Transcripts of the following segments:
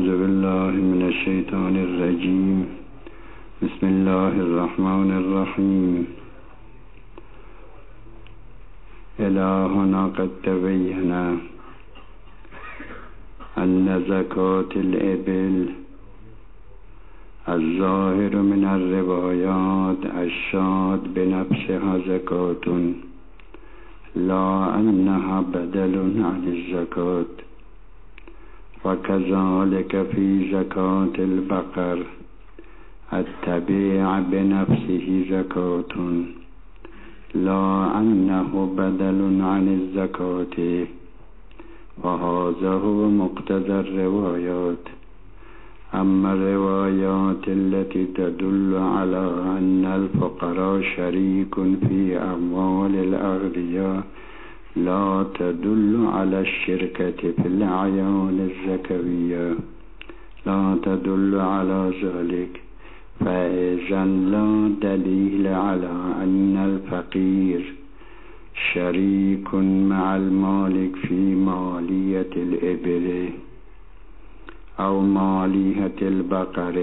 أعوذ بالله من الشيطان الرجيم. بسم الله الرحمن الرحيم. إلهنا قد تبين أن زكاة الإبل الظاهر من الروايات الشاة بنفسها زكاة، لا أنها بدل عن الزكاة. وكذلك في زكاة البقر التبيع بنفسه زكاة، لا أنه بدل عن الزكاة. وهذا هو مقتضى الروايات. أما الروايات التي تدل على أن الفقراء شريك في أموال الأغنياء لا تدل على الشركة في الأعيان الزكوية، لا تدل على ذلك، فإذا لا دليل على أن الفقير شريك مع المالك في مالية الإبل أو مالية البقر،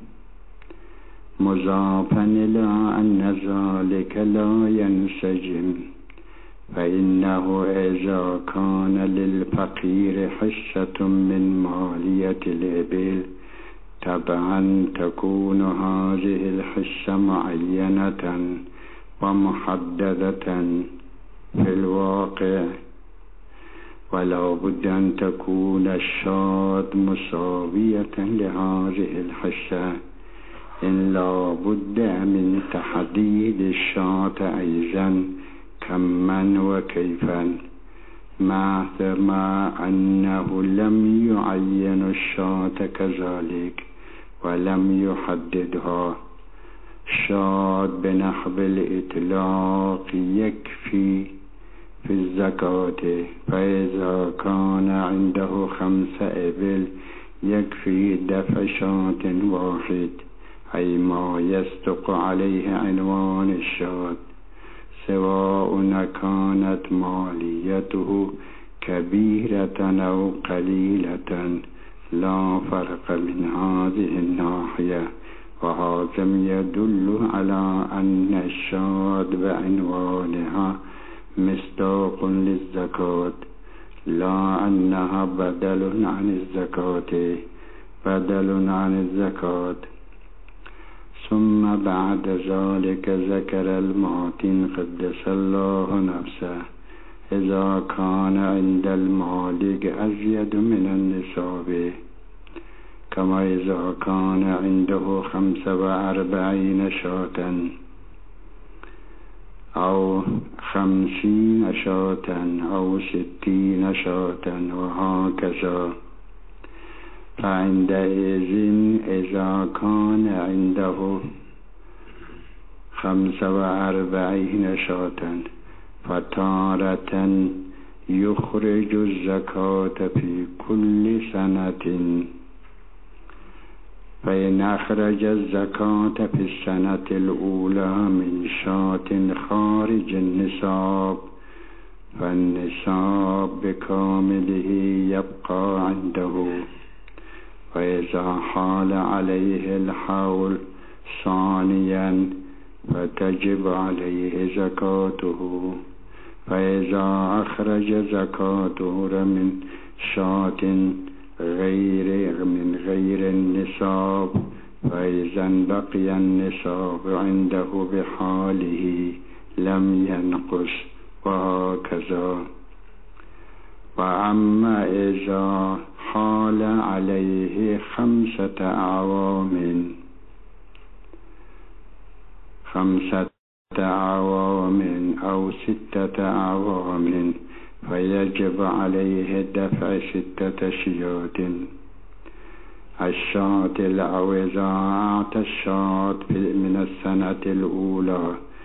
مضافا إلى أن ذلك لا ينسجم. فإنه إذا كان للفقير حصة من مالية الإبل طبعا تكون هذه الحصة معينة ومحددة في الواقع، ولا بد أن تكون الشاة مساوية لهذه الحصة، إن لا بد من تحديد الشاة أيضا كما وكيفا، مع أنه لم يعين الشاة كذلك ولم يحددها. شاة بنحو الإطلاق يكفي في الزكاة، فإذا كان عنده 5 إبل يكفي دفع شاة واحد، أي ما يصدق عليه عنوان الشاة، سواء كانت ماليته كبيرة أو قليلة، لا فرق من هذه الناحية. وهذا يدل على أن الشاة بعنوانها مصداق للزكاة، لا أنها بدل عن الزكاة، بدل عن الزكاة. ثم بعد ذلك ذكر المعتن قدس الله نفسه إذا كان عند المالك أزيد من النصاب، كما إذا كان عنده 45 شاة أو 50 شاة أو 60 شاة وهكذا. فعندئذ إذا كان عنده 45 شاة فتارة يخرج الزكاة في كل سنة، فإن أخرج الزكاة في السنة الأولى من شاة خارج النصاب فالنصاب بكامله يبقى عنده. وإذا حال عليه الحول ثانيا فتجب عليه زكاته. فإذا أخرج زكاته من شاة من غير النصاب فإذا بقي النصاب عنده بحاله لم ينقص، وهكذا. وأما إذا حال عليه 5 أعوام أو 6 أعوام فيجب عليه دفع 6 شيات. الشاة إذا أعطى الشاة من السنة الأولى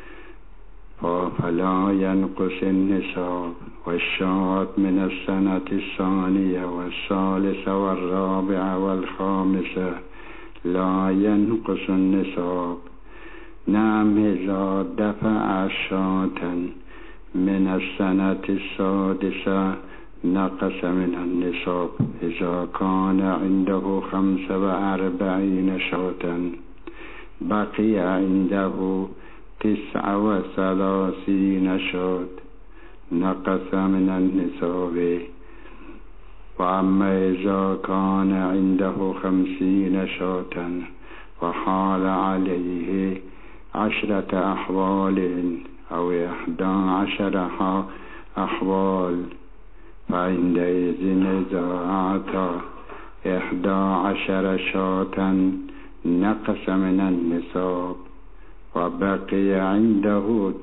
فلا ينقص النصاب، والشاة من السنة الثانية والثالثة والرابعة والخامسة لا ينقص النصاب. نعم، إذا دفع شاة من السنة السادسة نقص من النصاب إذا كان عنده 45 شاة بقي عنده 39 شاة نقص من النصاب. وأما إذا كان عنده 50 شاة وحال عليه 10 أحوال أو 11 أحوال فعندئذ إذا أعطى 11 شاة نقص من النصاب وبقي عنده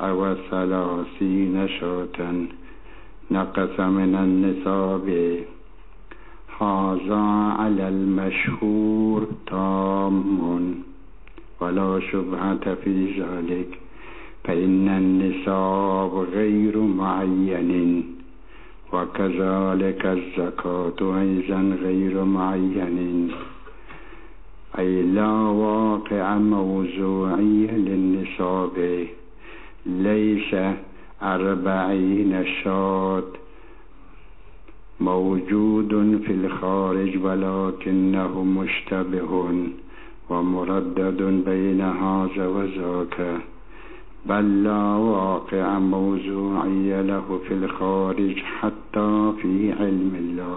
39 شاة نقص من النصاب. هذا على المشهور تام ولا شبهة في ذلك، فإن النصاب غير معين، وكذلك الزكاة أيضا غير معين، أي لا واقع موضوعي للنصاب. ليس 40 شاة موجود في الخارج ولكنه مشتبه ومردد بين هذا وذاك، بل لا واقع موضوعي له في الخارج حتى في علم الله.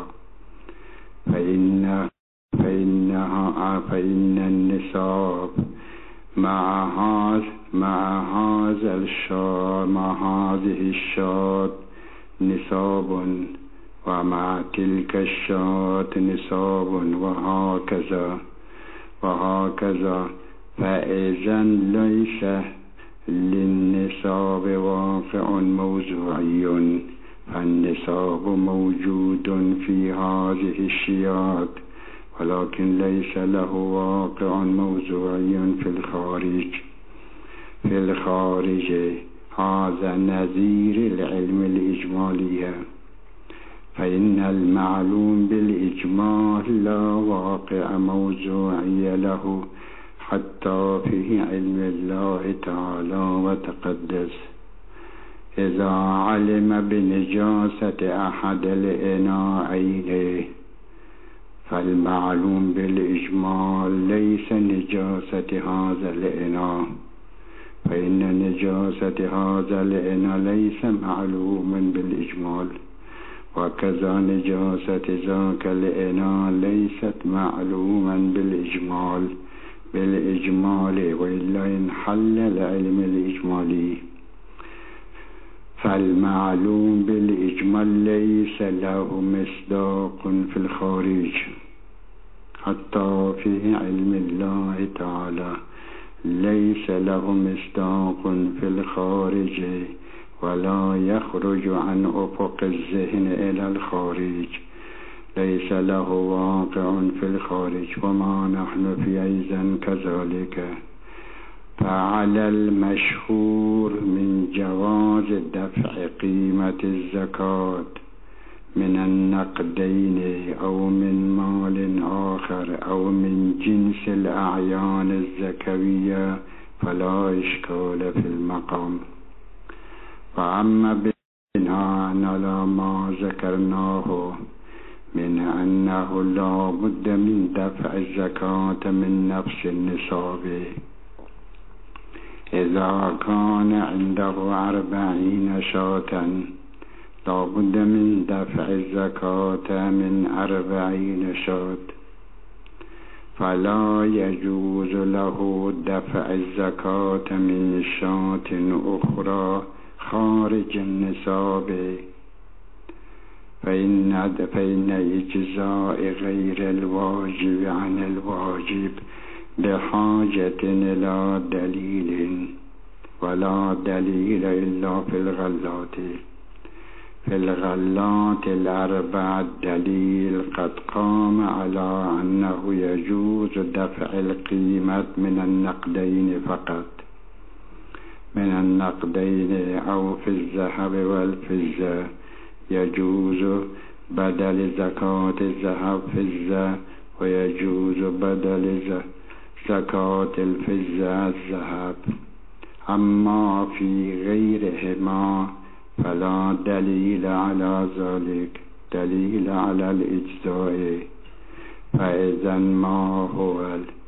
فإن النصاب مع هذه الشاة نصاب، ومع تلك الشاة نصاب، وهكذا. فإذا ليس للنصاب واقع موضوعي، فالنصاب موجود في هذه الشيات ولكن ليس له واقع موضوعي في الخارج. هذا نظير العلم الإجمالي، فإن المعلوم بالإجمال لا واقع موضوعي له حتى في علم الله تعالى وتقدس. إذا علم بنجاسة أحد الإناءين فالمعلوم بالإجمال ليس نجاسة هذا الإناء، فإن نجاسة هذا الإناء ليس معلوم بالإجمال، وكذا نجاسة ذاك الإناء ليست معلوما بالإجمال وإلا انحل العلم الإجمالي. فالمعلوم بالإجمال ليس له مصداق في الخارج حتى في علم الله تعالى، ليس له مصداق في الخارج ولا يخرج عن أفق الذهن إلى الخارج، ليس له واقع في الخارج، وما نحن في أيضا كذلك. فعلى المشهور من جواز دفع قيمة الزكاة من النقدين أو من مال آخر أو من جنس الأعيان الزكوية فلا إشكال في المقام. فأما بناء على ما ذكرناه من أنه لا بد من دفع الزكاة من نفس النصاب إذا كان عنده 40 شاة، لا بد من دفع الزكاة من 40 شاة، فلا يجوز له دفع الزكاة من شاة أخرى خارج النصاب، فإن إجزاء غير الواجب عن الواجب بحاجة إلى دليل، ولا دليل إلا في الغلات ال4 الدليل قد قام على أنه يجوز دفع القيمة من النقدين فقط، من النقدين أو في الذهب والفضة، يجوز بدل زكاة الذهب فضة، ويجوز بدل زكاة الفضة الذهب. أما في غيرهما فلا دلیل على ذلك دلیل على الإجزاء فإذا ما هو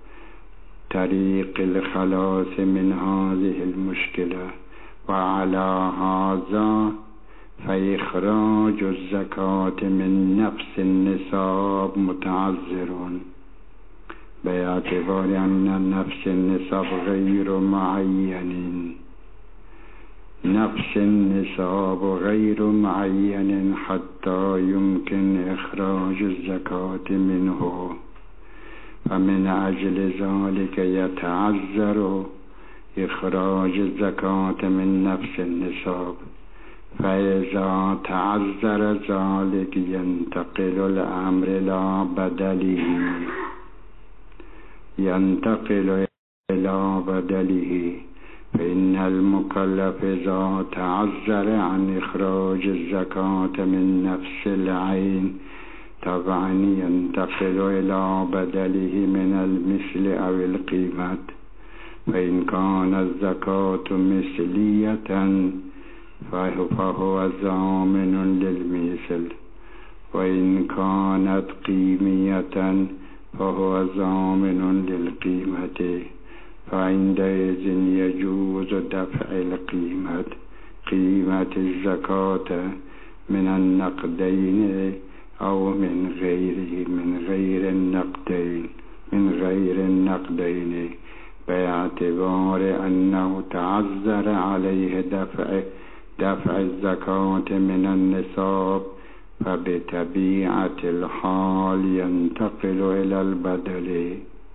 طريق الخلاص من هذه المشكلة؟ وعلى هذا فإخراج الزكاة من نفس النصاب متعذر باعتبار أن نفس النصاب غير معين. نفس النصاب غير معين حتى يمكن إخراج الزكاة منه، فمن أجل ذلك يتعذر إخراج الزكاة من نفس النصاب. فإذا تعذر ذلك ينتقل الأمر إلى بدله، فإن المكلف إذا تعذر عن إخراج الزكاة من نفس العين طبعا ينتقل إلى بدله من المثل أو القيمة. فإن كانت الزكاة مثلية فهو ضامن للمثل، وإن كانت قيمية فهو ضامن للقيمة. فعندئذ يجوز دفع قيمة الزكاة من النقدين أو من غير النقدين باعتبار أنه تعذر عليه دفع الزكاة من النصاب، فبطبيعة الحال ينتقل إلى البدل.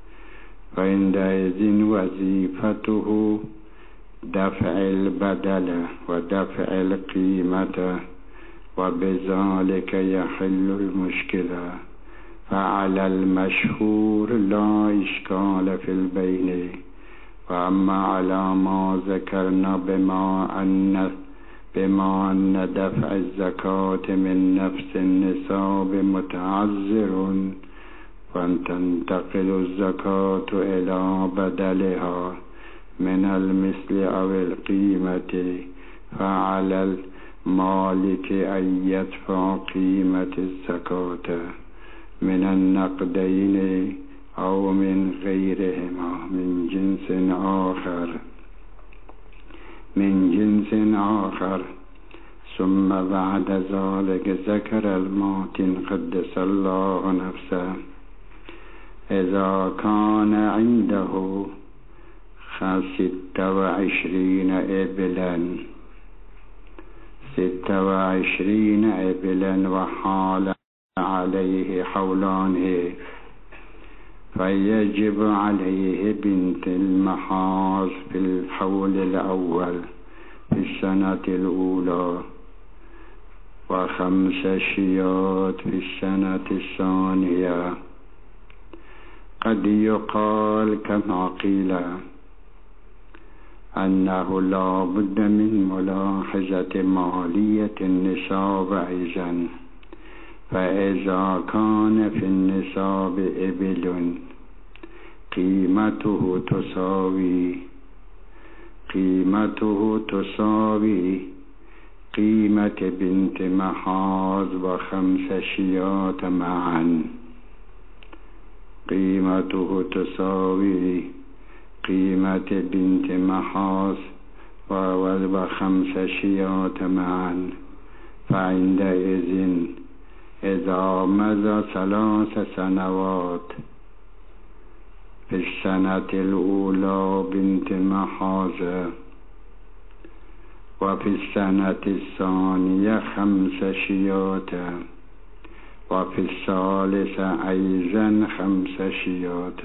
فعندئذ وظيفته دفع البدل ودفع القيمة، وبذلك يحل المشكلة. فعلى المشهور لا إشكال في البين. وأما على ما ذكرنا بما أن دفع الزكاة من نفس النصاب متعذر، فتنتقل الزكاة إلى بدلها من المثل أو القيمة، فعلى المالك أن يدفع قيمة الزكاة من النقدين أو من غيرهما من جنس آخر. ثم بعد ذلك ذكر الماتن قدس الله نفسه إذا كان عنده 26 إبلا وحال عليه حولان، فيجب عليه بنت المحاض في الحول الأول في السنة الأولى، 5 شيات في السنة الثانية. قد يقال كما قيل أنه لا بد من ملاحظة مالية النصاب أيضا. فإذا كان في النصاب إبل قيمته تساوي قيمة بنت محاض و5 شيات معا، قيمته تساوي قيمة بنت محاض و5 شيات معا. فعندئذ إذا مضى 3 سنوات في السنة الأولى بنت محاض، وفي السنة الثانية 5 شيات، وفي الثالثة أيضا 5 شيات.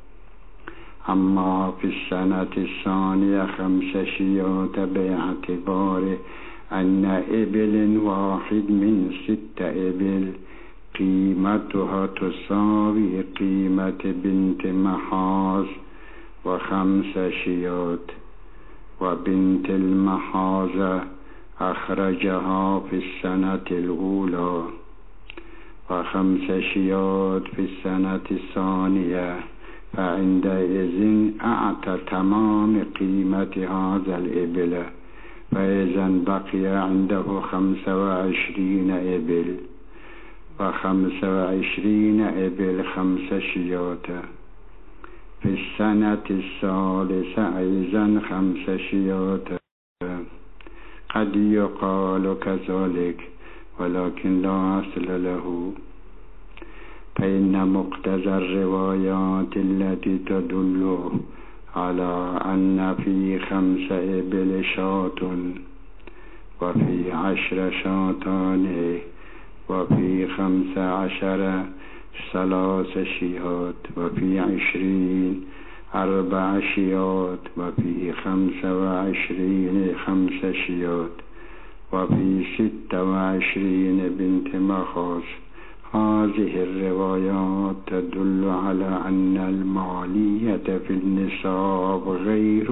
أما في السنة الثانية 5 شيات باعتبار أن إبل واحد من 6 إبل قيمتها تساوي قيمة بنت محاض و5 شيات، وبنت المحاض أخرجها في السنة الأولى، و5 شيات في السنة الثانية. فعندئذ أعطى تمام قيمة هذا الإبل، فإذا بقي عنده 25 إبل، و25 إبل 5 شيات. في السنة الثالثة أيضا 5 شيات. قد يقال كذلك ولكن لا أصل له، فإن مقتضى الروايات التي تدل على أن في 5 إبل شاة، وفي 10 شاتان، وفي 15 3 شيات، وفي 20 4 شيات، وفي 25 5 شيات، وفي 26 بنت مخاض. هذه الروايات تدل على أن المالية في النصاب غير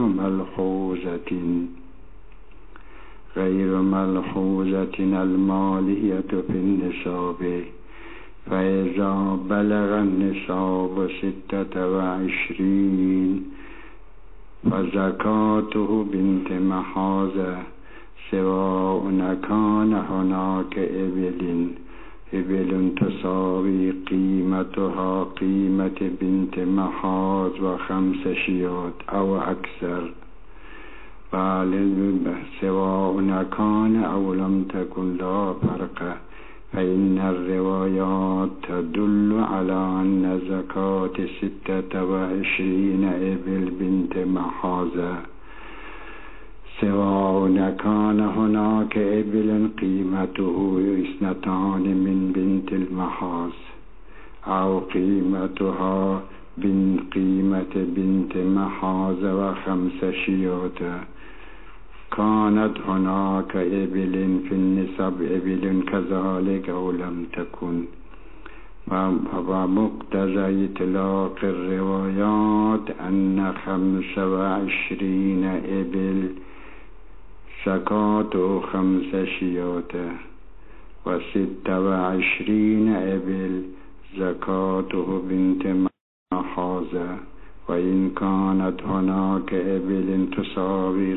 ملحوظة المالية في النصاب. فإذا بلغ النصاب 26 فزكاته بنت مخاض، سواء كان هناك إبل تساوي قيمتها قيمة بنت مخاض و5 شيات أو أكثر، سواء كان أو لم تكن لا فرق. فإن الروايات تدل على أن زكاة 26 إبل بنت مخاض، سواء كان هناك إبل قيمته 2 من بنت المخاض، أو قيمتها من قيمة بنت مخاض و5 شيات. كانت هناك إبل في النصاب إبل كذلك أو لم تكن. ومقتضى إطلاق الروايات أن 25 إبل زكاة 5 شيات، و26 إبل زكاته بنت مخاض. وإن كانت هناك إبل تساوي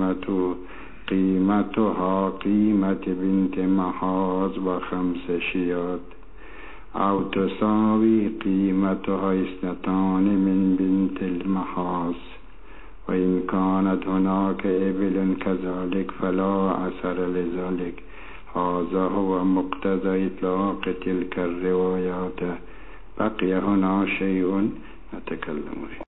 قيمتها قيمة بنت مخاض و5 شيات، أو تساوي قيمتها 2 من بنت المخاض، وإن كانت هناك إبل كذلك فلا أثر لذلك. هذا هو مقتضى إطلاق تلك الروايات. بقي هنا شيء نتكلم فيه.